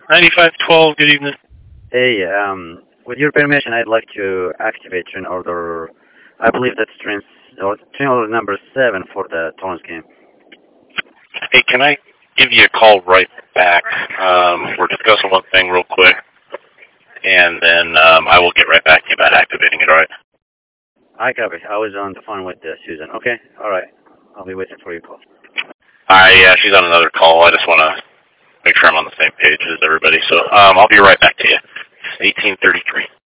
9512, good evening. Hey, with your permission, I'd like to activate train order. I believe that's train order number 7 for the Torrance game. Hey, can I give you a call right back? We're discussing one thing real quick, and then I will get right back to you about activating it, all right? I copy. I was on the phone with Susan. Okay, all right. I'll be waiting for your call. Yeah, she's on another call. I just want to make sure I'm on the same page as everybody. So I'll be right back to you. 1833.